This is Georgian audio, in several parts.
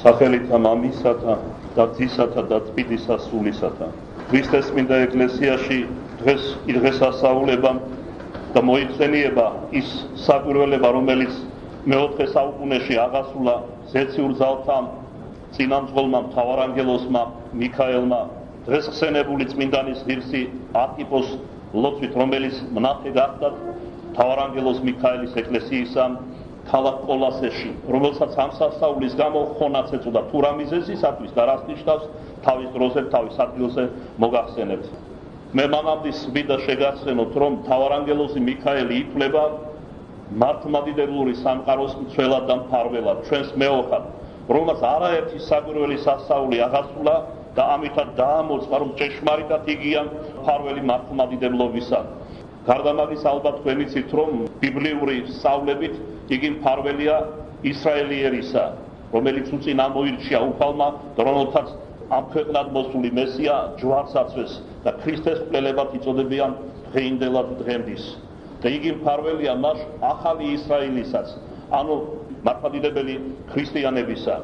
სახელითა მამისათა და ძისათა და წმინდისა სულისათა. ქრისტეს წმინდა ეკლესიაში დღეს დღესასწაულებამ და მოიხსენიება ის საკვირველება, რომელიც მეოთხე საუკუნეში აღასრულა ზეციურ ძალთა წინამძღოლმა მთავარანგელოსმა მიქაელმა, დღეს ხსენებული წმინდანის ღირსი არქიპოს ლოცვით, რომელიც მნათე გახდათ მთავარანგელოს მიქაელის ეკლესიისა ქალაქ კოლასეში, რომელსაც ამ სასწაულის გამო ხონაც ეწოდა. თუ რა მიზეზისათვის და რას ნიშნავს, თავის დროზე, თავის ადგილზე მოგახსენებთ. მე მამამდის მინდა შეგახსენოთ, რომ მთავარანგელოზი მიქაელი ითვლება მართლმადიდებლური სამყაროს მცველად და მფარველად, ჩვენს მეოხად, რომელმაც არაერთი საკვირველი სასწაული აღასრულა და ამითაც დაამოწმა, რომ ჭეშმარიტად იგია მფარველი მართლმადიდებლობისა. გარდა მაგის ალბათ თქვენ იცით, რომ ბიბლიური სწავლებით იგი მფარველია ისრაელიერისა, რომელიც უწინ ამოირჩია უფალმა და რომელთაც ამ ქვეყნად მოსული მესია ჯვარს აწვეს და ქრისტეს მკვლელებად იწოდებიან დღეინდელად დღემდის. და იგი მფარველია მას ახალი ისრაელისაც, ანუ მართლმადიდებელი ქრისტიანებისა.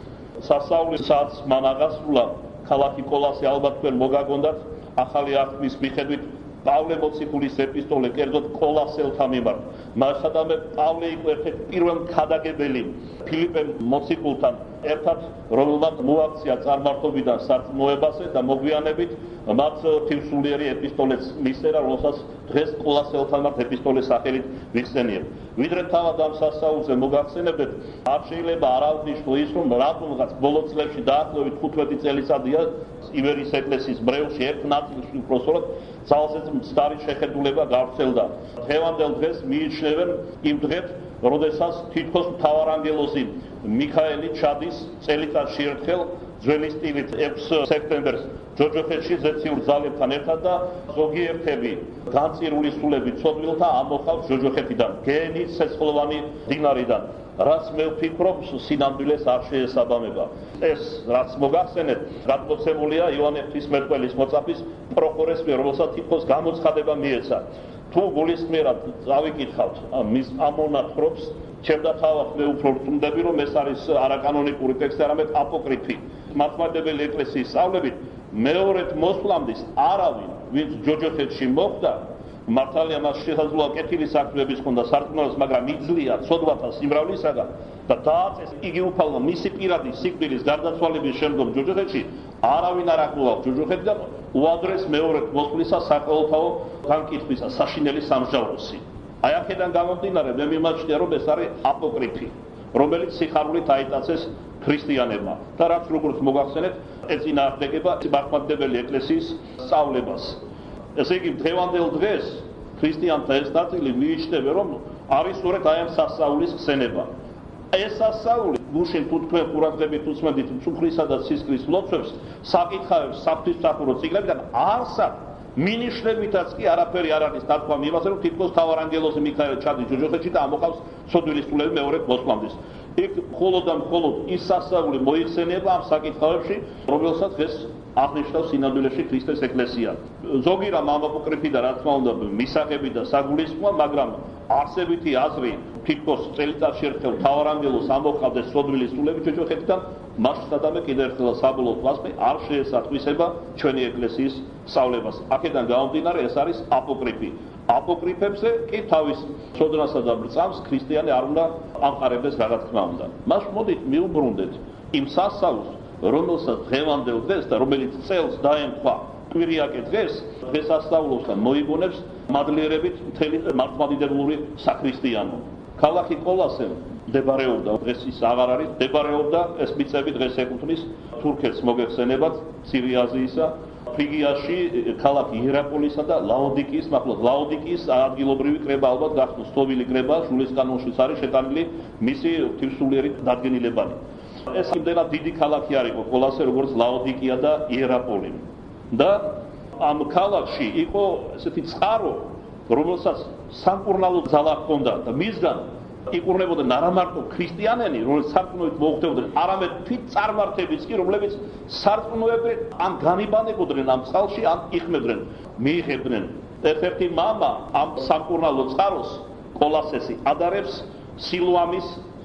სასწაულისაც მან აღასრულა ქალაქი კოლასე, ალბათ თქვენ მოგაგონდათ ახალი აღთქმის მიხედვით პავლე მოციქულის ეპისტოლე, კერძოდ კოლასელთა მიმართ. მასადამე პავლე იყო ერთ-ერთი პირველ ქადაგებელი ფილიპე მოციქულთან ერთად, რომელმაც მოაქცია წარმართობიდან სარწმუნოებაზე და მოგვიანებით მათ ღვთისმსულიერი ეპისტოლეც მისწერა, რომელსაც დღეს კოლასელთა მიმართ ეპისტოლეს სახელით ვიხსენიებთ. ვიდრე თავად ამ სასწაულზე მოგახსენებდეთ, არ შეიძლება არ აღნიშნო ის, რომ რატომღაც ბოლო წლებში დაახლოებით 15 წელიწადია ივერის ეკლესიის ბრევში ერთ ნაწილში უпроსორად ძალზედ მცდარი შეხედულება გავრცელდა. დღევანდელ დღეს მიიჩნევენ იმ დღეს, როდესაც თითქოს მთავარანგელოზი მიქაელი ჩადის წელიწადში ერთხელ ძველი სტილით 6 სექტემბერს ჯოჯოხეთში ზეციურ ძალებთან ერთად და ზოგიერთები განწირული სულები ცოდვილთა ამოხავს ჯოჯოხეთიდან, გენით ცეცხლოვანი დინარიდან, რაც მე ვფიქრობ სინამდვილეს არ შეესაბამება. ეს რაც მოგახსენეთ, გადმოცემულია იოანე ღვთისმეტყველის მოწაფის პროხორეს მიერ, რომელსაც თითქოს გამოცხადება მიეცა. თუ გულისხმიერად წავიკითხავთ მის ამონათხრობს, ჩემდა თავად მე უფრო ვწუნდები, რომ ეს არის არაკანონიკური ტექსტი, არამედ აპოკრიფი. მართლმადიდებელი ეკლესიის სწავლებით მეორედ მოსვლამდე არავინ, ვინც ჯოჯოხეთში მოხვდა, მართალია მას შესაძლოა კეთილი საქმეების ჰქონდა სარწმუნოებას, მაგრამ იძლია ცოდვათა სიმრავლისაგან და დააწეს იგი უფალმა მისი პირადი სიკვდილის გარდაცვალების შემდგომ ჯოჯოხეთში, არავინ არ აკმაყოფილებს ჯოჯოხეთიდან უადრეს მეორედ მოსვლისა საყოველთაო განკითხვისა, საშინელი სამსჯავროსი. აი აქედან გამომდინარე, მე მიმაჩნია, რომ ეს არის აპოკრიფი, რომელიც სიხარულით აიტაცეს ქრისტიანებმა და რაც როგორც მოგახსენეთ, ეწინააღმდეგება მართლმადიდებელი ეკლესიის სწავლებას. ესე იგი, დღევანდელ დღეს ქრისტიანთა ეს ნაწილი მიიჩნევენ, რომ არის სწორედ აი ამ სასწაულის ხსენება. ეს სასწაული გუშინ თუ თქვენ ყურადღებით უსმენთ მწუხრისა და სისხლის ლოცვებს, საკითხავებს საფთისმსახურო წიგნებიდან არსად მინიშნებითაც კი არაფერი არ არის დათქვამი იმაზე, რომ თითქოს მთავარანგელოზი მიქაელი ჩადის ჯოჯოხეთში და ამოყავს ცოდვილის სულები მეორედ მოსვლამდეს. იქ მხოლოდ და მხოლოდ ის სასწაული მოიხსენიება ამ საკითხავებში, რომელსაც დღეს აღნიშნავს სინამდვილეში ქრისტეს ეკლესია. ზოგი რამ ამ აპოკრიფი და რა თქმა უნდა მისაღები და საგულისხმოა, მაგრამ არსებითი აზრი თითქოს წელიწადში ერთხელ მთავარანგელოს ამოყავდეს ცოდვილის სულები ჯოჯოხეთიდან, მასშტაბად კიდევ ერთხელ საბოლოო კლასში არ შეესატყვისება ჩვენი ეკლესიის სწავლებას. აქედან გამომდინარე, ეს არის აპოკრიფი. აპოკრიფებზე კი თავის ცოდნასა და ბრწამს ქრისტიანი არ უნდა ამყარებდეს, რა თქმა უნდა. მას მოდით მიუბრუნდეთ იმ სასწაულს, რომელსაც დღევანდელ დღეს და რომელიც წელს დაემთხვა კვირიაკე დღეს, დღესასწაულობს და მოიგონებს მადლიერებით მთელი მართლმადიდებლური საქრისტიანო. ქალაქი კოლასე მდებარეობდა, დღეს ის აღარ არის, მდებარეობდა, ეს მიწები დღეს ეკუთვნის თურქეთს მოგეხსენებათ, მცირე აზიისა, ფრიგიაში ქალაქი იერაპოლისა და ლაოდიკიის, მართლა ლაოდიკიის ადგილობრივი კრება ალბათ გახსოვს, სტოვილი კრება, შულის კანონშიც არის შეტანილი მისი ღვთისმსულიერი დადგენილებანი. ეს იმდენად დიდი ქალაქი არ იყო კოლასე, როგორც ლაოდიკია და იერაპოლი. და ამ ქალაქში იყო ესეთი წყარო, რომელსაც სამკურნალო ძალა ჰქონდა და მისგან იყურნებოდნენ არა მარტო ქრისტიანები, რომლებიც სარწმუნოებით მოუხდებოდნენ, არამედ თვით წარმართებიც კი, რომლებიც სარწმუნოებდნენ, ან განიბანებოდნენ ამ წყალში, ან იხმებდნენ, მიიღებდნენ. ერთ-ერთი მამა ამ სამკურნალო წყაროს კოლასესი ადარებს სილვამის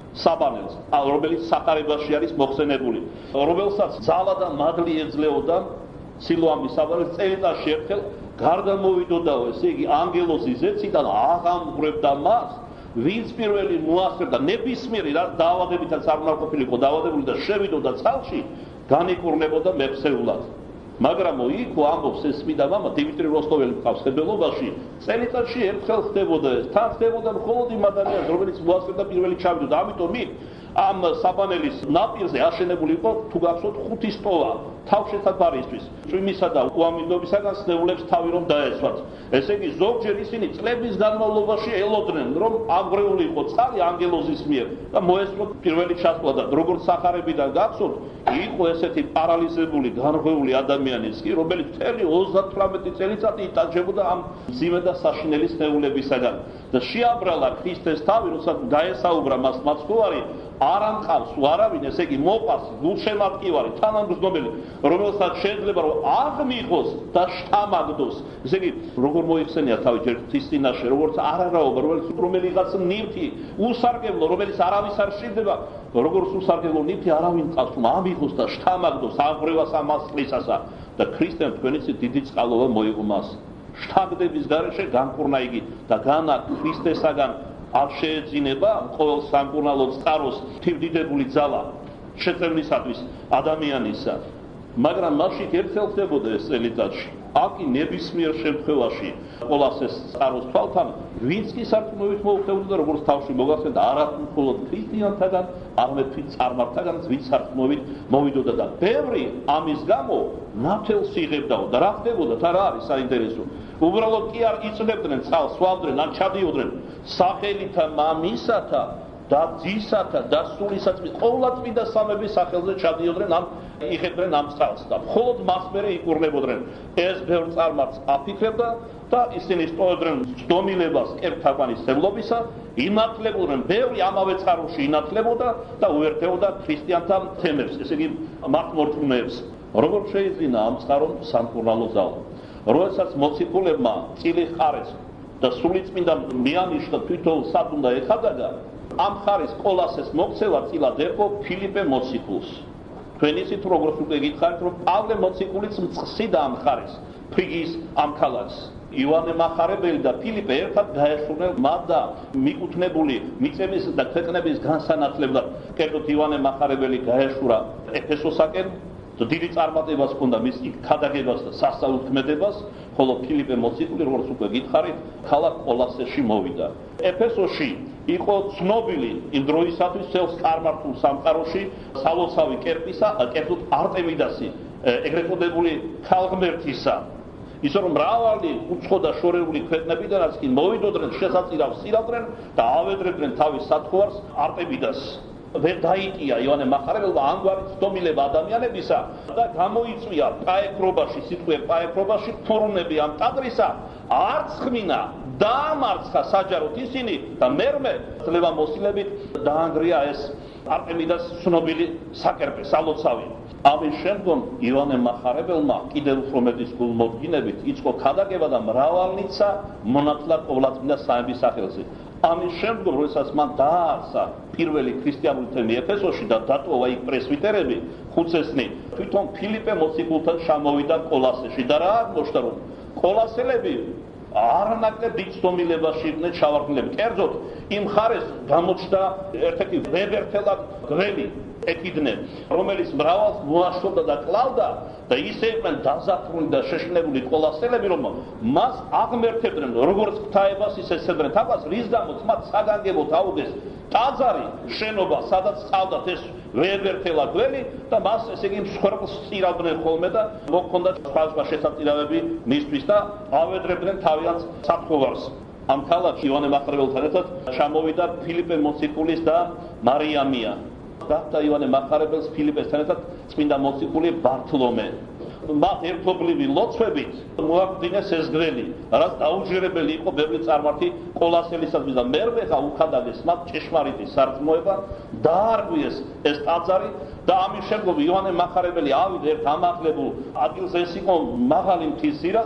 საბანელს, რომელიც სახარებაში არის მოხსენებული, რომელსაც ძალა და მადლი ეძლეოდა სილოამის საბანელს წელიწადში ერთხელ გარდამოვიდოდაო, ესე იგი ანგელოზი ზეციდან აღამღვრებდა მას, ვინც პირველი მოასწრებდა ნებისმიერი რა დაავადებითაც არ უნდა ყოფილიყო დაავადებული და შევიდოდა წყალში, განიკურნებოდა მეფსეულად. მაგრამ იქ ამბობს ეს წმინდა მამა დიმიტრი როსტოველი მყავს ხებელობაში, წელიწადში ერთხელ ხდებოდა ეს, თან ხდებოდა მხოლოდ იმ ადამიანს, რომელიც მოასწრებდა პირველი ჩავიდოდა. ამიტომ იქ ამ საბანელის ნაპირზე აშენებული იყო, თუ გახსოვთ, 5 სტოლა თავშეთა ბარისთვის, წვიმისა და უამინდობისაგან სნეულებს თავი რომ დაესვათ. ესე იგი, ზოგჯერ ისინი წლების განმავლობაში ელოდნენ, რომ ამღვრეული იყო წყალი ანგელოზის მიერ და მოესწროთ პირველი ჩასვლა და როგორც სახარებიდან გახსოვთ, იყო ესეთი პარალიზებული, განღვეული ადამიანის კი, რომელიც მთელი 38 წელიწადი იტანჯებოდა ამ მძიმე და საშინელი სნეულებისაგან და შეაბრალა ქრისტეს თავი, როცა დაესაუბრა მას მაცხოვარი, არ ამყავს არავინ, ესე იგი მოყვას გულშემატკივარი, თანამგრძნობელი, რომელსაც შეიძლება რომ აღმიღოს და შთამაგდოს. ესე იგი, როგორ მოიხსენია თავი ჯერ ღვთის წინაშე, როგორც არარაობა, რომელიღაც ნივთი, უსარგებლო, რომელიც არავის არ სჭირდება, როგორც უსარგებლო ნივთი არავინ მყავს, რომ ამიღოს და შთამაგდოს აღვრევას ამას წყლისასა და ქრისტემ თქვენიცით დიდი წყალობა მოიღო მას. შთაგდების გარეშე განკურნა იგი და განა ქრისტესაგან არ შეეძინება ყოველ სამკურნალო წყაროს თირდიდებული ძალა შეწევნისათვის ადამიანისა. მაგრამ მასში ერთხელ ხდებოდა ეს წელიწადში. აქ ნებისმიერ შემთხვევაში ყოველას ეს წყაროს თვალთან ვინც კი სარწმუნოებით მოუხდებოდა როგორც თავში მოგახსენდა არა მხოლოდ ქრისტიანთაგან, არამედ თვით წარმართთაგანაც ვინც სარწმუნოებით მოვიდოდა და ბევრი ამის გამო ნათელს იღებდაო და რა ხდებოდა და რა არის საინტერესო. უბრალოდ კი არ იწვევდნენ წყალს, სვავდნენ, ან ჩადიოდნენ სახელითა მამისათა და ძისათა და სულისაცმის ყოვლადწმინდა სამების სახელზე ჩადიოდნენ ამ იღებდნენ ამ წყალს და მხოლოდ მას მერე იკურნებოდნენ. ეს ბევრ წარმართს აფიქრებდა და ისინი სტოვებდნენ ცდომილებას კერპთაგვანისმცემლობისა, ინათლებოდნენ, ბევრი ამავე წყაროში ინათლებოდა და უერთდებოდა ქრისტიანთა თემებს, ესე იგი მართლმორწმუნეებს. როგორ შეიძინა ამ წყარომ სამკურნალო ძალა? როდესაც მოციქულებმა წილი ხარეს და სულიწმინდა მიანიშნა თვითონ სად უნდა ეხადაგა, ამ ხარის ყოლასეს მოქცევა წილად ერგო ფილიპე მოციქულს. თქვენ იცით როგორც უკვე გითხარით, რომ პავლე მოციქულიც მწყსიდა ამ ხარის, ფრიგიის ამ ქალაქს. ივანე მახარებელი და ფილიპე ერთად გაეშურნენ მათ და მიკუთვნებული მიწების და ქვეყნების განსანათლებლად. კერძოდ ივანე მახარებელი გაეშურა ეფესოსაკენ და დიდი წარმატებას ჰქონდა მის ქადაგებას და სასწაულთქმედებას, ხოლო ფილიპე მოციქული, როგორც უკვე გითხარით, ქალაქ ყოლასეში მოვიდა. ეფესოში იყო ცნობილი იმ დროისათვის ცელს წარმართულ სამყაროში სალოცავი კერპისა, კერძოდ არტემიდასი, ეგრეთ წოდებული ქალღმერთისა. ისე რომ მრავალი უცხო და შორეული ქვეყნებიდანაც კი მოვიდოდნენ, შესაწირავს სირავდნენ და ავედრებდნენ თავის სათხოვარს არტემიდას. ვერ დაიტია ივანე მახარებელმა ამგვარი ცდომილება ადამიანებისა და გამოიწვია პაექრობაში, სიტყვე პაექრობაში თურუნები ამ ტაძრისა, არც ხმინა დაამარცხა საჯაროდ ისინი და მერმე ძლევა მოსილებით დაანგრია ეს არტემიდას ცნობილი საკერპე, სალოცავი. ამის შემდგომ ივანე მახარებელმა კიდევ უფრო მეტის გულმოდგინებით იწყო ქადაგება და მრავალნიცა მონათლად ყოვლადწმინდა სამების სახელზე. ამის შემდგომ, როდესაც მან დააარსა პირველი ქრისტიანული თემი ეფესოში და დატოვა იქ პრესვიტერები, ხუცესნი, თვითონ ფილიპე მოციქულთან ჩამოვიდა ყოლასეში და რა აღმოჩნდა, რომ ყოლასელები არანაკლებ დიდ ცდომილებაში იყვნენ ჩავარდნილები. კერძოდ, იმ ხარეს გამოჩნდა ერთ-ერთი ვებერთელად გველი ეკიდნენ, რომელიც მრავალს მოაშორდა და კლავდა და ისე იყვნენ დაზაფრული და შეშინებული ყოლასელები, რომ მას აღმერთებდნენ როგორც ღვთაებას, ისე ეცედნენ თაყვანს, რის გამოც მათ საგანგებოდ აუგეს ტაძარი, შენობა, სადაც სწავლდათ ეს ვებერთელა გველი და მას ესე იგი მსხვერპლს წირავდნენ ხოლმე და მოჰქონდათ სხვა შესაწირავები მისთვის და ავედრებდნენ თავიანთ სათხოვარს. ამ ქალაქში ივანე მახარებელთან ერთად ჩამოვიდა ფილიპე მოციქულის და მარიამია. და ივანე მახარებელს ფილიპესთან ერთად წმინდა მოციქული ბართლომე. მათ ერთობლივი ლოცვებით მოახდინეს ეს გველი, რაც დაუჯერებელი იყო ბევრი წარმართი ყოლასელისათვის და მერმე ხა უხადაგეს მათ ჭეშმარიტი სარწმუნოება, დაარღვიეს ეს ტაძარი და ამის შემდგომ ივანე მახარებელი ავიდა ერთ ამაღლებულ ადგილზე, ეს იყო მაღალი მთის ძირას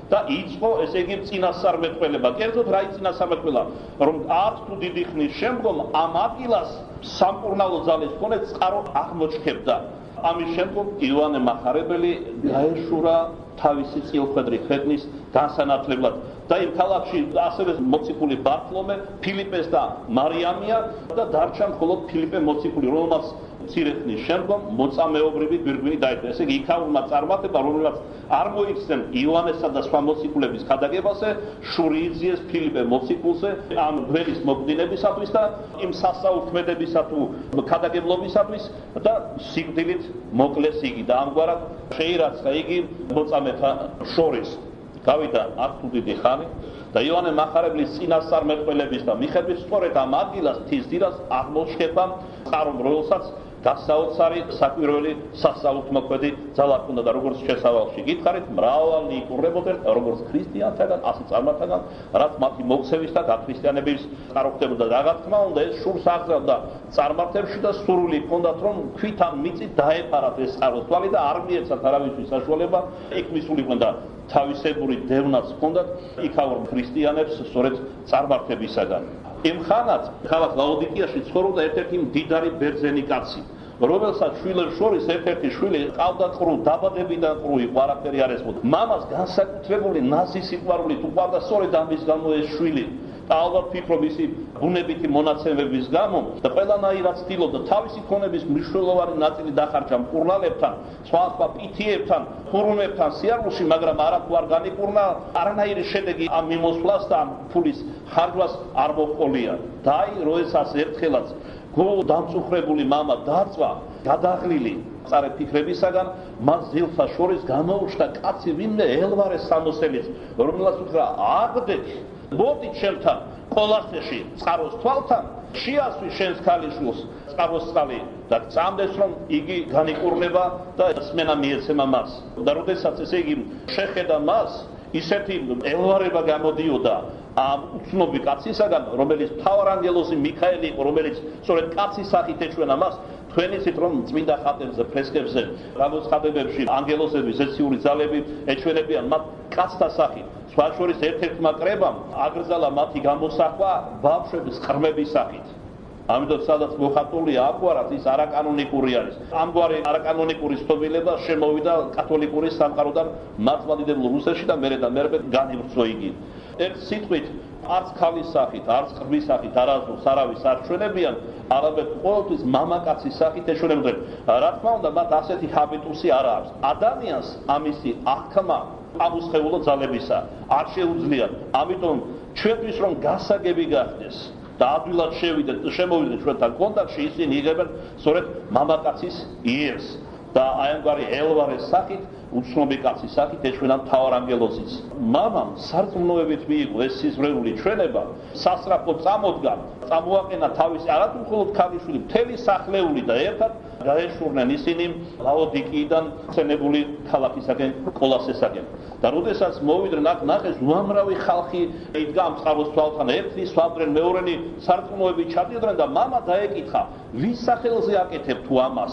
და იწყო ესე იგი წინასწარმეტყველება. კერძოდ რა წინასწარმეტყველა, რომ არც თუ დიდი ხნის შემდგომ ამ ადგილას სამკურნალო ძალის მქონე წყარო აღმოჩნდა. ამის შემდგომ იოანე მახარებელი გაეშურა თავისი წილხვედრი ქვეყნის განსანათლებლად და იმ ქალაქში ასევე მოციქული ბართლომე, ფილიპეს და მარიამია და დარჩა მხოლოდ ფილიპე მოციქული, რომელმაც მცირე ხნის შემდგომ მოწამეობრივი გვირგვინი დაიწყო. ესე იგი იქაურმა წარმართება, რომელმაც არ მოიხსენ იოანესა და სხვა მოციქულების ქადაგებაზე, შური იძიეს ფილიპე მოციქულზე ამ გველის მოგდინებისათვის და იმ სასაუქმედებისა თუ ქადაგებლობისათვის და სიკვდილით მოკლეს იგი და ამგვარად შეირაცხა იგი მოწამეთა შორის. გავიდა არ თუ დიდი ხანი და იოანე მახარებლის წინასწარმეტყველების და მიხედვით სწორედ ამ ადგილას თიზდირას აღმოჩნდა წყარო, რომელსაც გასაოცარი საკვირველი სასაუთმოქმედი ძალა ჰქონდა და როგორც შესავალში გითხარით, მრავალი იკურებოდნენ როგორც ქრისტიანთაგან, ასე წარმართაგან, რაც მათი მოქცევის და გაქრისტიანების წყარო ხდებოდა. რა თქმა უნდა, ეს შურს აღზევდა წარმართებში და სურვილი ჰქონდათ, რომ ქვითან მიწით დაეფარათ ეს წყაროს თვალი და არ მიეცათ არავისთვის საშუალება იქ მისულიყვნენ და თავისებური დევნაც ჰქონდათ იქაურ ქრისტიანებს სწორედ წარმართებისაგან. იმ ხანად ქალაქ ლაოდიკიაში ცხოვრობდა ერთ-ერთი მდიდარი ბერძენი კაცი, რომელსაც შვილებს შორის ერთ-ერთი შვილი ყავდა ყრუ, დაბადებიდან ყრუ იყო, არაფერი არ ესმოდა. მამას განსაკუთრებული ნაზი სიყვარული თუ ყავდა სწორედ ამის გამო ეს შვილი. და ალბათ ფიქრობ ისი ბუნებითი მონაცემების გამო და ყველანაირად ცდილობდა თავისი ქონების მნიშვნელოვანი ნაწილი დახარჯა მკურნალებთან, სხვა პითიებთან, ხურუნებთან სიარულში, მაგრამ არაფერ არ განიკურნა, არანაირი შედეგი ამ მიმოსვლას და ამ ფულის ხარჯვას არ მოჰყოლია. და როდესაც ერთხელაც გულ დამწუხრებული მამა დაწვა, გადაღლილი წარე ფიქრებისაგან, მას ძილთა შორის გამოუჩნდა კაცი ვინმე ელვარე სამოსელიც, რომელსაც უთხრა აგდეთ მოდი ჩემთან ყოლასეში წყაროს თვალთან შეასვი შენს ქალიშვილს წყაროს წყალი და წამდეს რომ იგი განიკურნება და სმენა მიეცემა მას. და როდესაც ესე იგი შეხედა მას, ისეთი ელვარება გამოდიოდა ამ უცნობი კაცისაგან, რომელიც მთავარანგელოზი მიქაელი იყო, რომელიც სწორედ კაცის სახით ეჩვენა მას, თქვენ იცით რომ წმინდა ხატებზე, ფრესკებზე, გამოცხადებებში ანგელოზები, ზეციური ძალები ეჩვენებიან მათ კაცთა სახით. სხვა შორის ერთ-ერთმა კრებამ აგრძალა მათი გამოსახვა ბავშვების ყრმების სახით. ამიტომ სადაც მოხატულია ამგვარად ის არაკანონიკური არის. ამგვარი არაკანონიკური ცნობილება შემოვიდა კათოლიკური სამყაროდან მართლმადიდებელ რუსეთში და მერე განივრცო იგი. ერთ სიტყვით არც ქალის სახით, არც ყრმის სახით არასდროს არავის არ ჩვენებიან, არამედ ყოველთვის მამაკაცის სახით ეჩვენებდნენ. რა თქმა უნდა, მათ ასეთი ჰაბიტუსი არ აქვს. ადამიანს ამისი აღქმა ამუსხეულო ძალებისა არ შეუძლია. ამიტომ ჩვენთვის რომ გასაგები გახდეს და ადვილად შემოვიდნენ ჩვენთან კონტაქტში, ისინი იღებენ სწორედ მამაკაცის იერს და აი ამგვარი ელვარეს სახით, უცნობი კაცის სახით ეჩვენან მთავარანგელოზიც. მამამ სარწმუნოებით მიიღო ეს სიზღვრეული ჩვენება, სასწრაფო წამოდგა, წამოაყენა თავისი არათუ მხოლოდ ქალიშვილი, მთელი სახლეული და ერთად გაეშურნენ ისინი ლაოდიკიიდან ხსენებული ქალაქისაკენ, კოლასესაკენ. და როდესაც მოვიდნენ აქ ნახეს უამრავი ხალხი იდგა ამ წყაროს თვალთან, ერთი სვამდნენ, მეორენი სარწმუნოებით ჩადიოდნენ და მამა დაეკითხა, ვის სახელზე აკეთებ თუ ამას?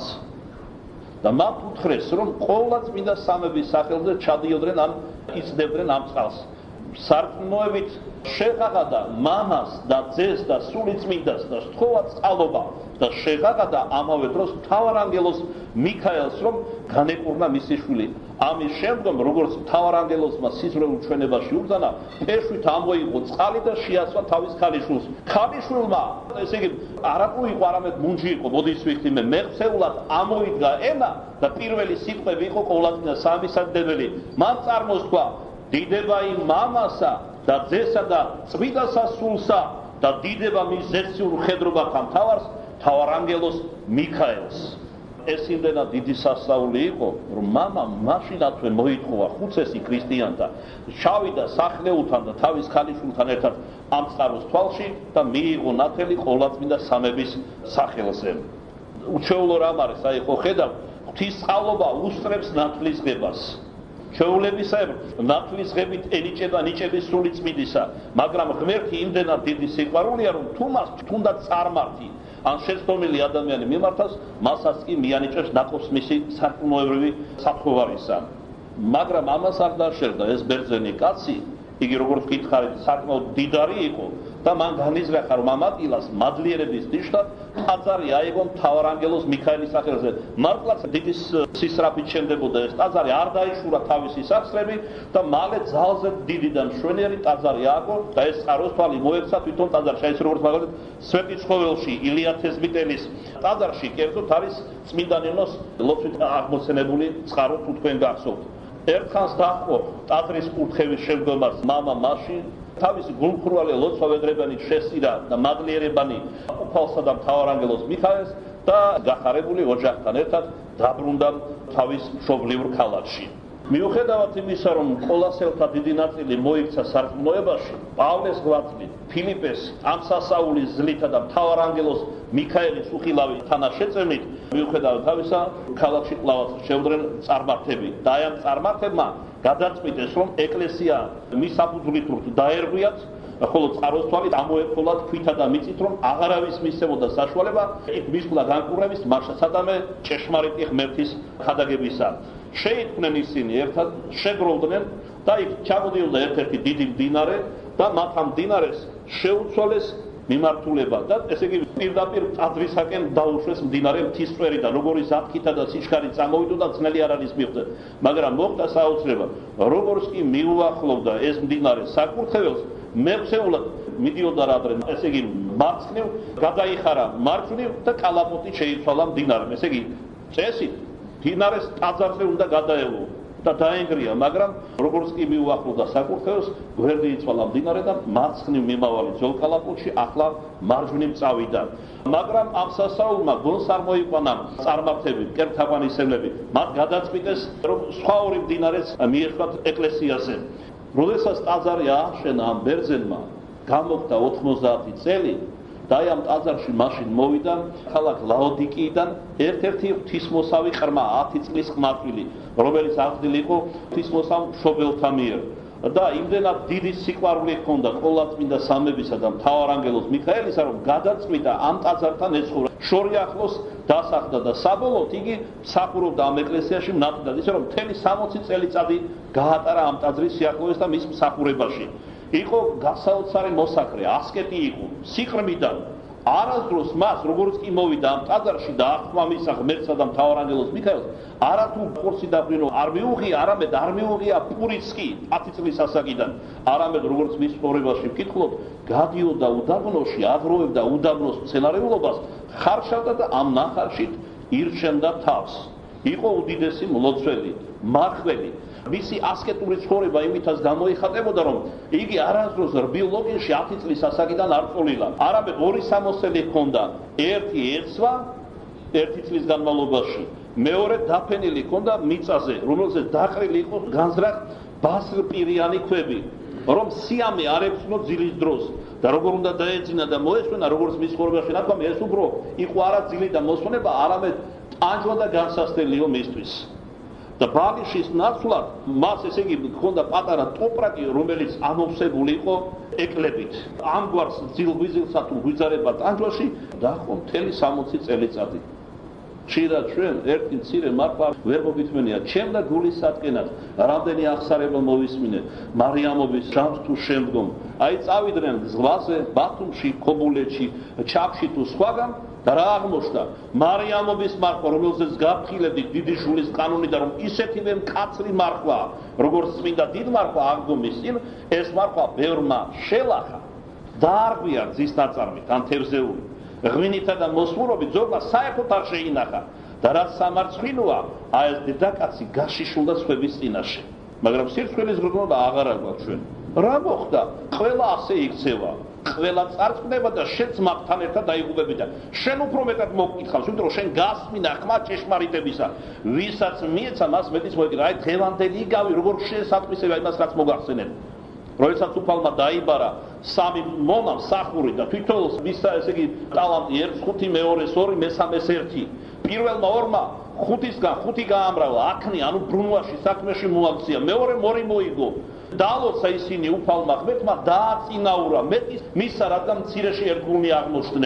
და მათ უთხრეს, რომ ყოვლა წმინდა სამების სახელზე ჩადიოდნენ ან იცდებდნენ ამ წყალს. სარწმუნოებით შეღაღადა მამას და ძეს და სულიწმინდას და სთხოვა წყალობა და შეღაღადა ამავე დროს მთავარანგელოზ მიქაელს, რომ განეკურნა მისი შვილი. ამის შემდგომ, როგორც მთავარანგელოზმა სიზღვრეულ ჩვენებაში უბრძანა, ფეშვით ამოიღო წყალი და შეასვა თავის ქალიშვილს. ქალიშვილმა, ესე იგი, არაფერი იყო, არამედ მუნჯი იყო, მოდის ვიხდი მე, მեղცეულად ამოიდგა ენა და პირველი სიტყვები იყო ყოვლადღე სამისადებელი. მან წარმოსთქვა დიდება იმ მამასა და ძესა და წმინდასა სულსა და დიდება მის ზეციურ მხედრობათა მთავარს, მთავარანგელოზ მიქაელს. ეს იმდენად დიდი სასწაული იყო, რომ მამამ მაშინათვე მოითხოვა ხუცესი ქრისტიანთა, ჩავიდა სახლეულთან და თავის ქალიშვილთან ერთად ამ წყაროს თვალში და მიიღო ნათელი ყოვლადწმინდა სამების სახელზე. უჩვეულო რამ არის, აი ხო ხედავ, ღვთისწყალობა უსწრებს ნათლისღებას. ჩვეულებისებრ ნათლისღებით ენიჭება ნიჭების სული წმინდისა, მაგრამ ღმერთი იმდენად დიდი სიყვარულია, რომ თუ მას თუნდაც წარმართი ან შეცდომილი ადამიანი მიმართავს, მასაც კი მიანიჭებს ნაყოფს მისი სარწმუნოებრივი საფრთხოვარისა. მაგრამ ამას არ დაშერდა ეს ბერძენი კაცი, იგი როგორც გითხარით, საკმაოდ დიდარი იყო და მან განიზრახა რომ ამ ადგილას მადლიერების ნიშნად ტაძარი აიგო მთავარანგელოს მიქაელის სახელზე. მართლაც დიდი სისწრაფით შენდებოდა ეს ტაძარი, არ დაიშურა თავისი სახსრები და მალე ძალზე დიდი და მშვენიერი ტაძარი ააგო და ეს წყაროსთვალი მოექცა თვითონ ტაძარში. ეს როგორც მაგალითად სვეტი ცხოველში ილია თესბიტელის ტაძარში კერძოდ არის წმინდა ნინოს ლოცვით აღმოცენებული წყარო თუ თქვენ გახსოვთ. ერთხანს დაჰყო ტაძრის კურთხევის შემდგომას მამა მაშინ თავისი გულმხრივალი ლოცვა-ვედრებანი შესწირა და მადლიერებანი უფალსა და მთავარანგელოს მიქაელს და გახარებული ოჯახთან ერთად დაბრუნდა თავის მშობლიურ ქალაქში. მიუხედავად იმისა, რომ ყოლასელთა დიდი ნაწილი მოიქცა სარწმუნოებაში, პავლეს გვაწვით, ფილიპეს ამ სასაულის ზლითა და მთავარანგელოს მიქაელის უხილავი თანაშეწემით, მიუხედავად თავისა, ქალაქში კვლავაც შეუდგნენ წარმართები და აი ამ წარმართებმა გადაწყვიტეს, რომ ეკლესია მის საფუძვლით დაერღვიათ, ხოლო წყაროსთვალი ამოეფოლათ ქვითა და მიწით, რომ აღარავის მისცემოდა საშუალება იქ მისვლა განკურნების მაშასადამე ჭეშმარიტი ღმერთის ქადაგებისა. შეიქმნენ ისინი ერთად, შეგროვდნენ და იქ ჩამოდიოდა ერთ-ერთი დიდი მდინარე და მათ ამ მდინარეს შეუცვალეს მიმართულება და ესე იგი პირდაპირ ტაძრისაკენ დაუშვეს მდინარე მთისწვერიდან, როგორი ზაფხითა და სიჩქარით წამოვიდა და ძნელი არ არის მიხვდა. მაგრამ მოხდა საოცრება, როგორც კი მიუახლოვდა ეს მდინარე საკურთხეველს, მეხსეულად მიდიოდა რადრე, ესე იგი მარცხნივ გადაიხარა მარჯვნივ და კალაპოტი შეიცვალა მდინარემ. ესე იგი წესით მდინარეს ტაძარზე უნდა გადაელო და დაენგრია, მაგრამ როგორც კი მიუახლოვდა საკურთხეველს, გვერდი იცვალა მდინარე და მარცხნივ მიმავალი ძოლკალაპოტში ახლა მარჯვნივ წავიდა. მაგრამ ამ სასაულმა გონს არ მოიყვანა წარმართები, მკერდთაყვანისმცემლები. მათ გადაწყვიტეს, რომ სხვა ორი მდინარეც მიეხვათ ეკლესიაზე. როდესაც ტაძარი ააშენა ამ ბერძენმა, გამოხდა 90 წელი და ამ ტაძარში მაშინ მოვიდა ქალაქ ლაოდიკიიდან ერთ-ერთი ღვთისმოსავი ყრმა 10 წლის ყმაწვილი, რომელიც აღზრდილი იყო ღვთისმოსავ მშობელთა მიერ. და იმდენად დიდი სიყვარული ჰქონდა ყოლაწმინდა სამებისა და მთავარანგელოს მიქაელისა, რომ გადაწყვიტა ამ ტაძართან ეცხოვრა. შორი ახლოს დასახლდა და საბოლოოდ იგი მსახურობდა ამ ეკლესიაში მნათლად, ისე რომ მთელი 60 წელიწადი გაატარა ამ ტაძრის სიახლოვეს და მის მსახურებაში. იყო გასაოცარი მოსახლე, ასკეტი იყო, სიყრმიდან. არასდროს მას, როგორც კი მოვიდა ამ ტაძარში და აღთქმა მისცა ღმერთსა და მთავარანგელოს მიქაელს, არათუ ხორცი დაბრინო არ მიუღია, არამედ არ მიუღია პურიც კი 10 წლის ასაკიდან. არამედ როგორც მის ცხოვრებაში ვკითხულობ, გადიოდა უდაბნოში, აგროვებდა უდაბნოს მცენარეულობას, ხარშავდა და ამ ნახარშით ირჩენდა თავს. იყო უდიდესი მლოცველი, მარხველი. მისი ასკეტური ცხოვრება იმითაც გამოიხატებოდა, რომ იგი არასდროს რბილ ლოგინში 10 წლის ასაკიდან არ წოლილა. არამედ ორი სამოსელი ჰქონდა, ერთი ეცვა 1 წლის განმავლობაში, მეორე დაფენილი ჰქონდა მიწაზე, რომელზეც დაყრილი იყო განზრახ ბასრპირიანი ქვები, რომ სიამე არ ექცნო ძილის დროს და როგორ უნდა დაეძინა და მოესვენა, როგორც მის ცხოვრებაში ნათქვამი, ეს უფრო იყო არა ძილი და მოსვენება, არამედ ტანჯვა და განსასწრელიო მისთვის. და ბალიშის ნაცვლად მას ესე იგი ჰქონდა პატარა ტოპრაკი, რომელიც ამოვსებული იყო ეკლებით. ამგვარს ძილგვიზილსა თუ გვიძარება ტანჯვაში დაჰყო მთელი 60 წელიწადი. ხშირად ჩვენ ერთი მცირე მართვა ვერ მოგითმენია, ჩემ და გულის სატკენად რამდენი აღსარება მოვისმინე მარიამობის ჯამს თუ შემდგომ. აი წავიდნენ ზღვაზე, ბათუმში, ქობულეთში, ჩაკში თუ სხვაგან და რა აღმოჩნდა? მარიამობის მართვა, რომელზეც გაფრთხილებდით დიდი შულის კანონი და რომ ისეთივე მკაცრი მართვა, როგორც წმინდა დიდ მართვა აღდგომის წინ, ეს მართვა ბევრმა შელახა, დაარღვია გზის ნაწარმით, ან თევზეული. ღვინითა და მოსმურობით ზოგმა საერთოდ არ შეინახა და რაც სამარცხვინოა, აი ეს დედაკაცი გაშიშულდა სხვების წინაშე. მაგრამ სირცხვილის გრძნობა აღარ აქვს ჩვენ. რა მოხდა? ყველა ასე იქცევა, ყველა წარწმდება და შენც მაგთან ერთად დაიღუპები და შენ უფრო მეტად მოგკითხავს, იმიტომ რომ შენ გასმინა ხმა ჭეშმარიტებისა. ვისაც მიეცა მას მეტიც მოეკითხა, აი დღევანდელი იგავი როგორ შესატყვისება იმას რაც მოგახსენებ. როდესაც უფალმა დაიბარა სამი მომა მსახური და თვითონ მისცა ესე იგი ტალანტი 1, 5, მეორეს 2, მესამეს 1. პირველმა ორმა 5-ისგან 5 გაამრავლა, აქნი, ანუ ბრუნვაში საქმეში მოაქცია, მეორე მორი მოიგო. დაალოცა ისინი უფალმა ღმერთმა დააწინაურა მეტის მისცა, რადგან მცირეში ერთგულნი აღმოჩნდნენ.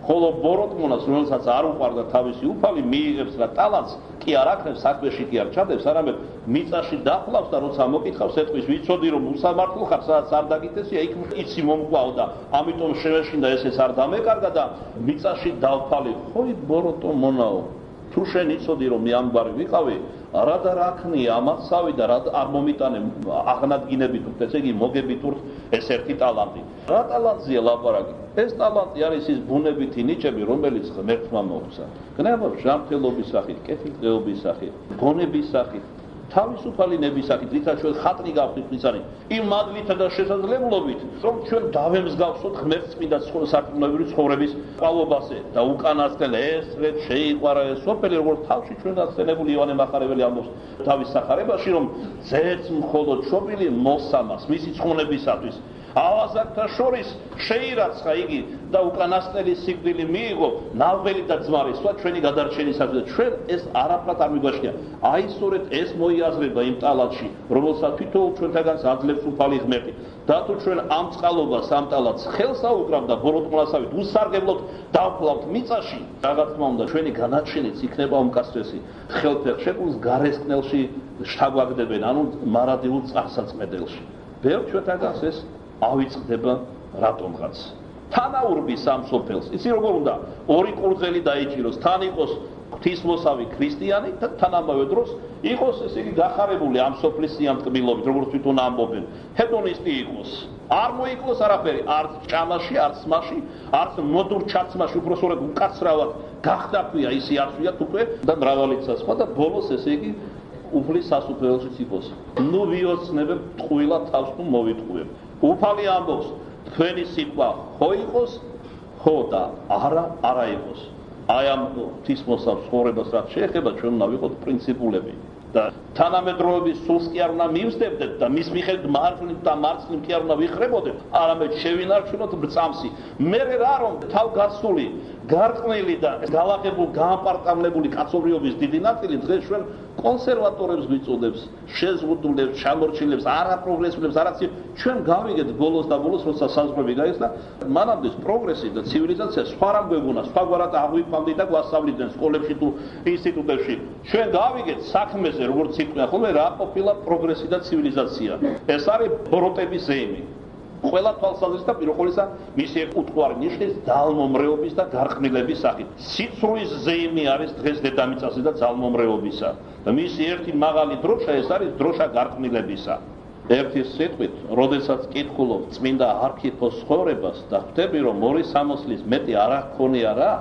ხოლო ბოროტმონას, რომელსაც არ უყვარდა თავისი უფალი, მიიღებს რა ტალანტს, კი არ აქნევს საქმეში, კი არ ჩადებს, არამედ მიწაში დახლავს და როცა მოკითხავს, ეთქვის, ვიცოდი რომ უსამართლო ხარ, სადაც არ დაგიწესია, იქ იცი მომკლავ და ამიტომ შევეშინდა ესეც არ დამეკარგა და მიწაში დავფალი. ხოი ბოროტო მონაო, თუ შენ იცოდი რომ მე ამგვარი ვიყავი, რა და რა ქნია ამაცავი და რა არ მომიტანე აღნადგინებით უთ, ესე იგი მოგებით უთ ეს ერთი ტალანტი. რა ტალანტია ლაპარაკი? ეს ტალანტი არის ის ბუნებითი ნიჭები, რომელიც ღმერთმა მოგვცა. გნებავ ჟამთელობის სახით, კეთილდღეობის სახით, გონების სახით, თავისუფალი ნების სახით, რითაც ჩვენ ხატნი გავხდით მიცანი, იმ მადლითა და შესაძლებლობით, რომ ჩვენ დავემსგავსოთ ღმერთს წმინდა სარწმუნოებრივი ცხოვრების ყალობაზე და უკანასკნელ ეს რეთ შეიყვარა ეს სოფელი, როგორც თავში ჩვენ გახსენებული იოანე მახარებელი ამბობს თავის სახარებაში, რომ ზეც მხოლოდ შობილი მოსამას მისი ცხონებისათვის ავაზაკთა შორის შეირაცხა იგი და უკანასკნელი სიკვდილი მიიღო ნავღელი და ძმარი სხვა ჩვენი გადარჩენისათვის და ჩვენ ეს არაფრად არ მიგვაშია. აი სწორედ ეს მოიაზრება იმ ტალანტში, რომელსაც თვითონ ჩვენთაგანს აძლევს უფალი ღმერთი. და თუ ჩვენ ამ წყალობას, ამ ტალანტს ხელს აუკრავთ და ბოროტმონასავით უსარგებლოდ დავფლავთ მიწაში, რა თქმა უნდა ჩვენი განაჩენიც იქნება უმკაცრესი. ხელფეხ შეკვლის გარესკნელში შთაგვაგდებენ, ანუ მარადილ წარსაწმედელში. ბევრ ჩვენთაგანს ეს ავიწყდება რატომღაც. თანაურბის ამ სოფელს, იცი როგორ უნდა ორი კურდღელი დაიჭიროს, თან იყოს ღვთისმოსავი ქრისტიანი და თანამედროვე დროს იყოს ესე იგი გახარებული ამ სოფლის სიამტკბილობით, როგორც თვითონ ამბობენ. ჰედონისტი იყოს. არ მოიკლოს არაფერი, არც ჭამაში, არც სმაში, არც მოდურ ჩაცმაში, უბრალოდ უკაცრავად გახდაქვია ისი არცვიათ უკვე და მრავალიცა სხვა და ბოლოს ესე იგი უფლის სასუფეველშიც იყოს. ნუ ვიოცნებებ ტყუილა თავს თუ მოვიტყუებ. უფალი ამბობს, თქვენი სიტყვა ხო იყოს, ხო და არა იყოს. აი ამ ღვთისმოსავ ცხოვრებას რაც შეეხება, ჩვენ უნდა ვიყოთ პრინციპულები და თანამედროვეობის სულს კი არ უნდა მივსდებდეთ და მის მიხედვით მარცხნივ და მარცხნივ კი არ უნდა ვიხრებოდეთ, არამედ შევინარჩუნოთ ბრწამსი. მერე რა რომ თავგასული გარყვნილი და გალაღებულ გაამპარტამლებული კაცობრიობის დიდი ნაწილი დღეს ჩვენ კონსერვატორებს ვიწოდებს, შეზღუდულებს, ჩამორჩილებს, არაპროგრესულებს, არაც ჩვენ გავიგეთ ბოლოს და ბოლოს, როცა საზღვრები გაიხსნა, მანამდე პროგრესი და ცივილიზაცია სხვა რამ გვეგონა, სხვაგვარად აღვიქვამდით და გვასწავლიდნენ სკოლებში თუ ინსტიტუტებში. ჩვენ გავიგეთ საქმეზე, როგორც იყვნა ხოლმე, რა ყოფილა პროგრესი და ცივილიზაცია. ეს არის ბოროტების ზეიმი. ყველა თვალსაზრისით და პირველ ყოვლისა მისი უთყვარი ნიშნის ძალმომრეობის და გარყვნილების სახით. სიცრუის ზეიმი არის დღეს დედამიწაზე და ძალმომრეობისა. და მისი ერთი მაღალი დროშა ეს არის დროშა გარყვნილებისა. ერთი სიტყვით, როდესაც კითხულობ წმინდა არქიპოს ცხოვრებას და ხვდები რომ ორი სამოსლის მეტი არ აქონია რა,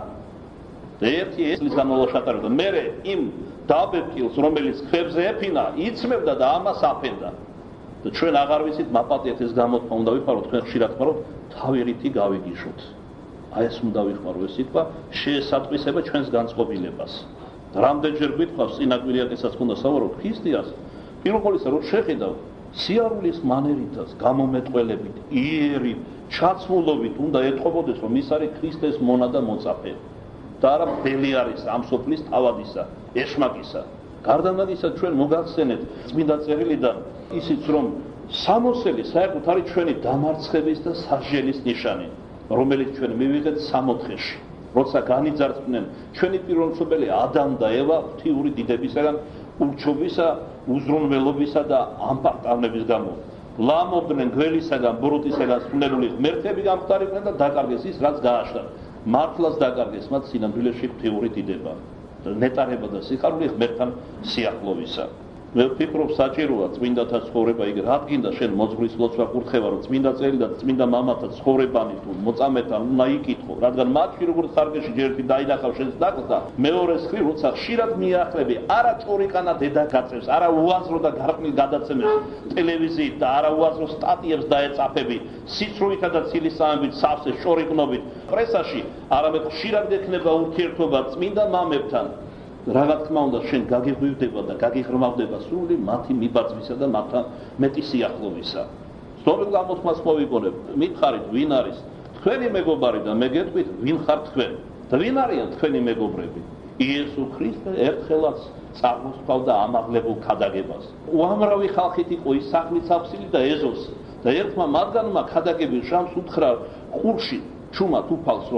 ერთი ესლის განმავლობაში ატარებდა, მერე იმ დაბეჭდილს, რომელიც ხებზე ეფინა, იცმევდა და ამას აფენდა. და ჩვენ აღარ ვიცით მაპატიეთ ეს გამოთქმა უნდა ვიფაროთ, თქვენ ხშირად ხმარობთ, თავირითი გავიგიშოთ. აი ეს უნდა ვიხმარო ეს სიტყვა, შეესატყვისება ჩვენს განწყობილებას. რამდენჯერ გვითხოვს წინაკვირიატესაც უნდა სავაროთ ქრისტიანს, პირველ ყოვლისა რომ შეხედავ სიარულის მანერითაც, გამომეტყველებით, იერი, ჩაცმულობით უნდა ეტყობოდეს, რომ ის არის ქრისტეს მონა და მოწაფე. და არა ბელი არის ამ სოფლის თავადისა, ეშმაკისა. გარდა მაგისა ჩვენ მოგახსენეთ წმინდა წერილიდან ისიც რომ სამოსელი საერთოდ არის ჩვენი დამარცხების და სასჯელის ნიშანი, რომელიც ჩვენ მივიღეთ სამოთხეში. როცა განიძარცვდნენ ჩვენი პიროვნული ადამ და ევა ღვთიური დიდებისაგან, ურჩობისა, უზრუნველობისა და ამპარტავნების გამო. ლამობდნენ გველისაგან, ბოროტისაგან სრულებული ღმერთები გამختარიყვნენ და დაკარგეს ის, რაც გააშლათ. მართლაც დაკარგეს მათ სინამდვილეში ღვთიური დიდება. ნეტარება და სიხარული ღმერთთან სიახლოვისა. მე ვფიქრობ საჭიროა წმინდათა ცხოვრება იგი რადგინდა შენ მოძღვრის ლოცვა კურთხევა რომ წმინდა წელი და წმინდა მამათა ცხოვრებანი თუ მოწამეთან უნდა იკითხო, რადგან მათში როგორც ხარკეში ჯერ ერთი დაინახავ შენს დაკლდა, მეორეს ხრი როცა ხშირად მიახლები, არა ჭორიკანა დედაგაწევს, არა უაზრო და გარყვნილ გადაცემებს ტელევიზიით და არა უაზრო სტატიებს დაეწაფები, სიცრუითა და ცილისამებით სავსე ჭორიკნობით პრესაში, არამედ ხშირად ექნება ურთიერთობა წმინდა მამებთან. რა თქმა უნდა შენ გაგიღვივდება და გაგიღრმავდება სრული მათი მიბაძვისა და მათთან მეტი სიახლოვისა. სწორედ გამოთქმას მოვიყურებ, მითხარით ვინ არის თქვენი მეგობარი და მე გეტყვით ვინ ხართ თქვენ და ვინ არიან თქვენი მეგობრები. იესო ქრისტე ერთხელაც წარმოსთვალდა ამაღლებულ ქადაგებას. უამრავი ხალხით იყო ის სახლით საფსილი და ეზოს და ერთმა მათგანმა ქადაგების ჟამს უთხრა ყურში ჩუმად უფალს რომ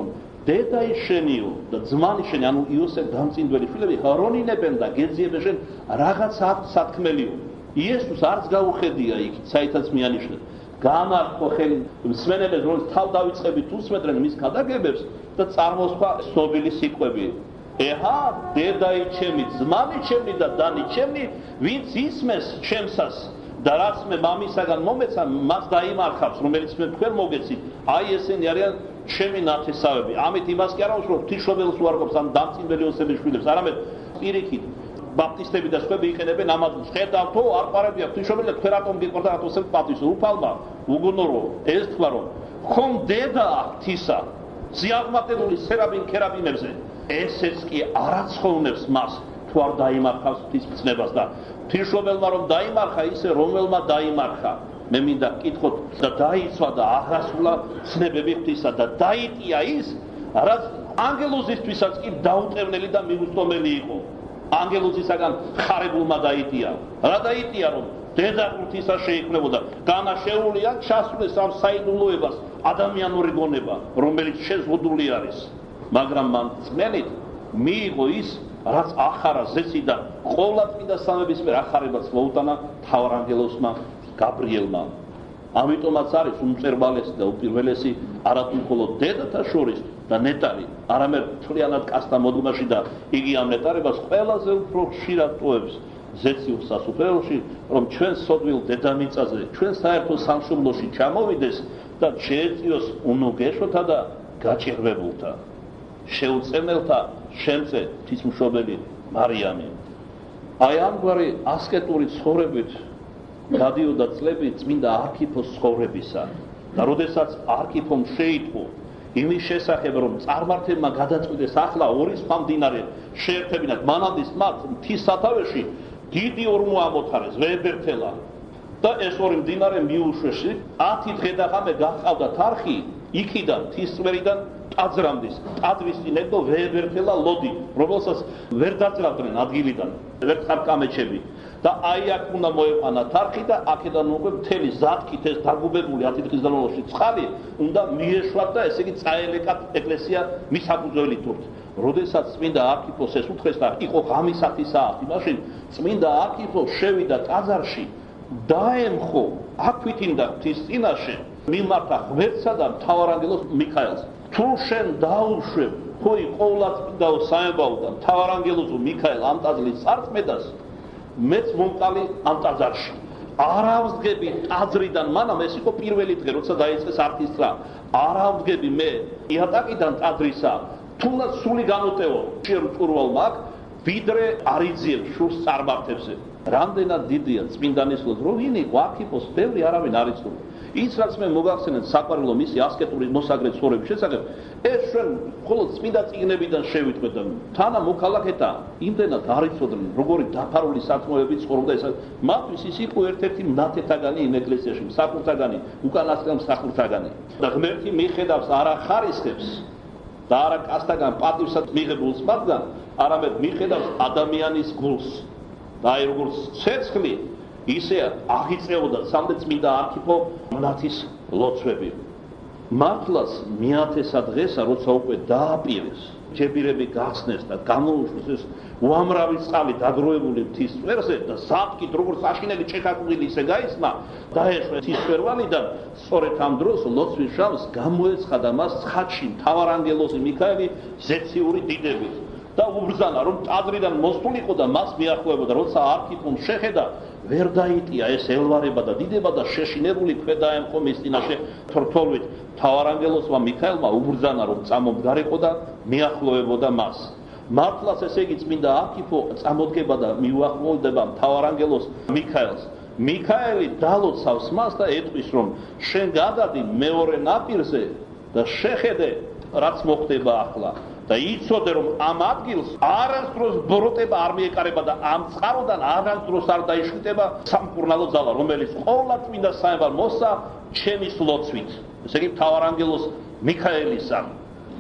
დედაი შენიო და ძმანი შენი, ანუ იოსებ დამწინდველი შვილები ხარონინებენ და გეძიებენ შენ რაღაც სათქმელიო. იესოს არც გაუხედია იქ, საითაც მიანიშნე. გამარხო ხელი მსმენელებს, რომ თავ დავიწყებით უსმენდნენ მის გადაგებებს და წარმოსხვა სობილი სიტყვები. ეჰა, დედაი ჩემი, ძმანი ჩემი და დანი ჩემი, ვინც ისმენს ჩემსას და რაც მე მამისაგან მომეცა, მას დაიმარხავს, რომელიც მე თქვენ მოგეცით. აი ესენი არიან ჩემი ნათესავები. ამით იმას კი არ აუშვებ, ღვთისმშობელს უარყოფს ან დამწინდველი იოსების შვილებს, არამედ პირიქით ბაპტისტები და სხვები იყენებენ ამას. ხედავთო, არ პარებია ღვთისმშობელი და თქვენ რატომ გიყვარდა ათოსებს პატვისო, უფალმა, უგუნორო, ეს თქვა რომ ხომ დედა ღვთისა, სიაღმატებული სერაბინ ქერაბინებზე, ესეც კი არაცხოვნებს მას, თუ არ დაიმარხავს ღვთისმცნებას და ღვთისმშობელმა რომ დაიმარხა ისე რომელმა დაიმარხა. მე მინდა გკითხოთ და დაიცვა და აღასრულა ცნებები ღვთისა და დაიტია ის, რაც ანგელოზისთვისაც კი დაუტევნელი და მიუწვდომელი იყო. ანგელოზისაგან ხარებულმა დაიტია. რა დაიტია რომ დედა ღვთისა შეიქმნებოდა. განაშეულია ჩასვლის ამ საიდუმლოებას ადამიანური გონება, რომელიც შეზღუდული არის. მაგრამ მან წმენით მიიღო ის, რაც ახარა ზეციდან ყოვლადწმინდა სამების მიერ ახარებაც მოუტანა მთავარანგელოზმა გაბრიელმა. ამიტომაც არის უმწერვალესი და უპირველესი არათუ მხოლოდ დედათა შორის და ნეტარი, არამედ მთლიანად კაცთა მოდგმაში და იგი ამ ნეტარებას ყველაზე უფრო ხშირად ტოვებს ზეციურ სასუფეველში, რომ ჩვენ სოდვილ დედამიწაზე, ჩვენ საერთო სამშობლოში ჩამოვიდეს და შეეწიოს უნუგეშოთა და გაჭირვებულთა, შეუწემელთა შემწე ღვთისმშობელი მარიამი. აი ამგვარი ასკეტური ცხოვრებით გადიოდა წლები წმინდა არქიფოს ცხოვრებისა და როდესაც არქიფომ შეიტყო იმის შესახებ, რომ წარმართებმა გადაწყვიტეს ახლა ორი სხვა მდინარე შეერთებინათ, მანამდე მათ მთის სათავეში დიდი ორმო ამოთხარეს, ვეებერთელა და ეს ორი მდინარე მიუშვეს. 10 დღე და ღამე გაჰყავდა თარხი იქიდან მთის წვერიდან ტაძრამდის, ტაძრის წინ ედო ვეებერთელა ლოდი, რომელსაც ვერ დაძრავდნენ ადგილიდან, ვერ ხარკამეჩები. და აი აქ უნდა მოეყვანა თარხი და აქედან უკვე მთელი ზათქით ეს დაგუბებული 10 დღის განმავლობაში წყალი უნდა მიეშვათ და ესე იგი წაელეკათ ეკლესია მისაკუძველით. როდესაც წმინდა არქიფოს ეს უთხრეს და იყო ღამისათი საათი, მაშინ წმინდა არქიფო შევიდა ტაძარში, დაემხო აქვითინდა ღვთის წინაშე, მიმართა ღმერთსა და მთავარანგელოზ მიქაელს. თუ შენ დაუშვებ ხოი ყოვლადწმინდაო სამებაო და მთავარანგელოზო მიქაელ ამ ტაძრის წარწმედას, მეც მომყალი ამ ტაძარში. არავსდგები ტაძრიდან, მანამ ეს იყო პირველი დღე, როცა დაიწყეს არქის წრა. არავსდგები მე იატაკიდან ტაძრისა, თუნდაც სული განუტევო შეურწურვალ მაგ, ვიდრე არიძიებ შურს წარმართებზე. რამდენად დიდია წმინდანის ლოძ, რომ ვინ იყო არქიფოს, ბევრი არავინ არ იცოდა. ის რაც მე მოგახსენეთ საყვარელო მისი ასკეტური მოსაგრე ცხოვრების შესახებ, ეს ჩვენ მხოლოდ წმინდა წიგნებიდან შევიტყვეთ და თანა მოქალაქეთა იმდენად არ იცოდნენ, როგორი დაფარული საწმოებით ცხოვრობდა ეს. მათთვის ის იყო ერთ-ერთი მნათეთაგანი იმ ეკლესიაში, მსახურთაგანი, უკანასკნელ მსახურთაგანი. და ღმერთი მიხედავს არა ხარისხებს და არა კაცთაგან პატივსად მიღებულს მათგან, არამედ მიხედავს ადამიანის გულს. და აი როგორც ცეცხლი ისე აღიწევდა სამდე წმინდა არქიფო მნათის ლოცვები. მართლაც მეათესა დღესა, როცა უკვე დააპირეს, ჯებირები გახსნეს და გამოუშვეს ეს უამრავი წყალი დაგროვებული მთის წვერზე და ზაფხით როგორც აშინელი ჭექაკუგილი ისე გაისმა, დაეშვა მთის წვერვალიდან, სწორედ ამ დროს ლოცვის შამს გამოეცხადა მას ცხადში მთავარანგელოზი მიქაელი ზეციური დიდებით. და უბრძანა, რომ ტაძრიდან მოსულიყო და მას მიახლოებოდა, როცა არქიფომ შეხედა, ვერ დაიტია ეს ელვარება და დიდება და შეშინებული ქვედაემხო მის წინაშე თრთოლვით. მთავარანგელოზმა მიქაელმა უბრძანა, რომ წამომდგარიყო და მიახლოებოდა მას. მართლაც ესე იგი წმინდა არქიფო წამოდგება და მიუახლოვდება მთავარანგელოზ მიქაელს. მიქაელი დალოცავს მას და ეტყვის, რომ შენ გადადი მეორე ნაპირზე და შეხედე, რაც მოხდება ახლა. და იცოდე, რომ ამ ადგილს არასდროს ბოროტება არ მიეკარება და ამ წყაროდან არასდროს არ დაიშლიტება სამკურნალო ძალა, რომელიც ყოვლადწმინდა სამებად მოსცა ჩემის ლოცვით. ესე იგი მთავარანგელოზ მიქაელისა.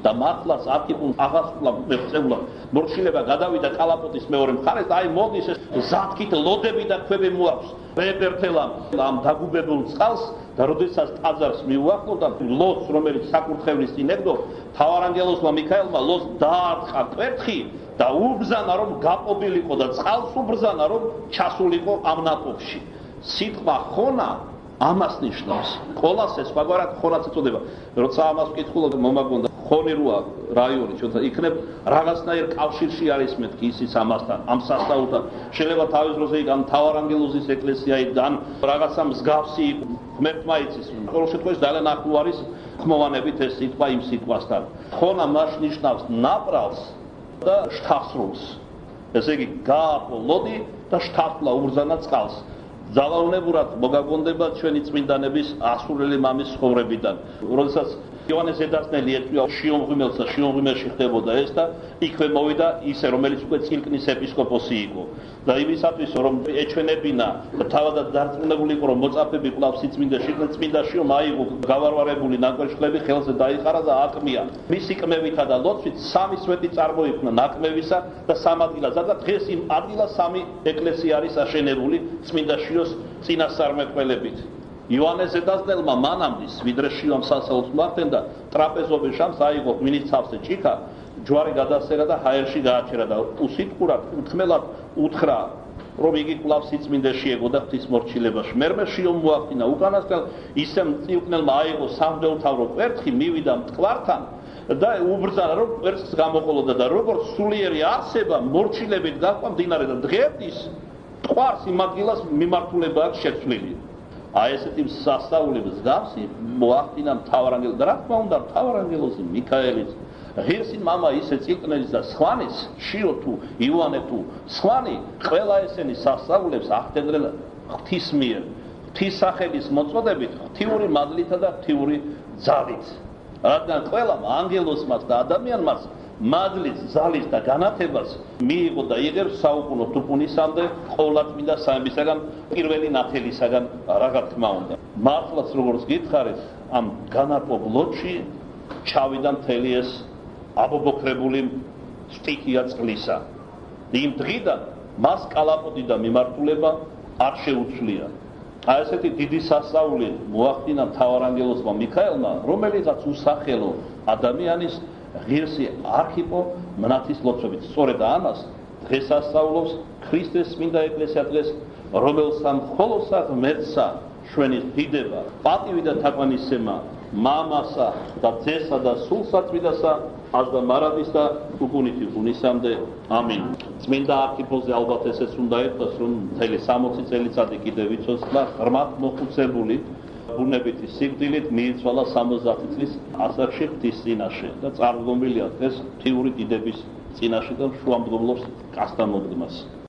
და მართლაც არქიპულ აღასრულა მიღწეულა მორჩილება გადავიდა კალაპოტის მეორე მხარეს და აი მოდის ეს ზათქით ლოდები და ქვები მოაქვს ვებერთელა ამ დაგუბებულ წყალს და როდესაც ტაძარს მიუახლოვდა ლოდს რომელიც საკურთხევლის წინ ეგდო მთავარანგელოსმა მიქაელმა ლოდს დაარტყა კვერთხი და უბრძანა რომ გაპობილიყო და წყალს უბრძანა რომ ჩასულიყო ამ ნაკოფში სიტყვა ხონა ამას ნიშნავს ყოლას ეს სხვაგვარად ხონაც ეწოდება როცა ამას ვკითხულობ მომაგონდა ხონი როა რაიონი ჩვენთან იქნებ რაღაცნაირ კავშირში არის მეთქი ისიც ამასთან ამ სასწაულთან შეიძლება თავის დროზე იქ ამ მთავარანგელოზის ეკლესიაიდან რაღაცა მსგავსი ღმერთმა იცის ყოველ შემთხვევაში ძალიან ახლო არის ხმოვანებით ეს სიტყვა იმ სიტყვასთან ხონა მას ნიშნავს ნაპრალს და შთასრულს ესე იგი გააპო ლოდი და შთასვლა უბრძანა წყალს ძალაუნებურად მოგაგონდება ჩვენი წმინდანების ასურელი მამის ცხოვრებიდან როდესაც იოანე ზედაზნელი ეტყვა შიომღვიმელს და შიომღვიმელში ხდებოდა ეს და იქვე მოვიდა ისე რომელიც უკვე წილკნის ეპისკოპოსი იყო და იმისათვის რომ ეჩვენებინა და თავადაც დარწმუნებული იყო რომ მოწაფები კვლავ სიწმინდეში წმინდა შიომ აიღო გავარვარებული ნაკვერშლები ხელზე დაიყარა და აკმია მისი კმევითა და ლოცვით სამი სვეტი წარმოიქმნა ნაკმევისა და სამ ადგილას და დღეს იმ ადგილას სამი ეკლესია არის აშენებული წმინდა შიოს წინასწარმეტყველებით იოანე ზედაზნელმა მანამდის ვიდრე შიომ სასაულს მოახდენდა ტრაპეზობის შამს აიღო ღვინის ცავზე ჭიქა ჯვარი გადასერა და ჰაერში გააჩერა და უსიტყურად უთმელად უთხრა რომ იგი კვლავ სიწმინდეში ეგოდა ღვთისმორჩილებაში მერმე შიომ მოახდინა უკანასკნელ ისე მწილკნელმა აიღო სამღვდელმთავრო კვერთხი მივიდა მტკვართან და უბრძანა რომ კვერცხს გამოყოლოდა და როგორც სულიერი არსება მორჩილებით გაყვა მდინარე და დღეების მტკვარს იმ ადგილას მიმართულება აქვს შეცვლილი აი ესეთი სასწაულების მსგავსი მოახდინა მთავარანგელოზი და რა თქმა უნდა მთავარანგელოზი მიქაელის ღირსი მამა ისე წილკნელის და სხვანის შიო თუ იოანე თუ სხვანი ყველა ესენი სასწაულებს ახდენდნენ ღვთის მიერ ღვთის სახელის მოწოდებით ღვთიური მადლითა და ღვთიური ძალით რადგან ყველამ ანგელოზმაც და ადამიანმაც მადლის ძალის და განათებას მიიღო და იღებს საუკუნო თუპუნისამდე ყოვლადწმინდა სამებისაგან პირველი ნათელისაგან რა თქმა უნდა მართლაც როგორც გითხარით ამ განარყოფ ლოდში ჩავიდა მთელი ეს აბობოქრებული სტიქია წყლისა იმ დღიდან მას კალაპოტი და მიმართულება არ შეუცვლია აი ესეთი დიდი სასწაული მოახდინა მთავარანგელოზმა მიქაელმა რომელიცაც უსახელო ადამიანის ღირსი არქიპო მნათის ლოცვებით სწორედ ამას დღეს ასწავლობს ქრისტეს წმინდა ეკლესია დღეს რომელსა მხოლოსა ღმერთსა შვენის დიდება პატივი და თაყვანისცემა მამასა და ძესა და სულსა წმინდასა ას და მარადის და უგუნითი გუნისამდე ამინ წმინდა არქიპოზე ალბათ ესეც უნდა ეთქოს რომ მთელი 60 წელიწადი კიდევ იცოს და ღრმად მოხუცებული ბუნებითი სიკვდილით მიიცვალა 70 წლის ასაკში ღვთის წინაშე და წარმოდგენილია დღეს ღვთიური დიდების წინაშე და შუამდგომლობს კასტამოგდმას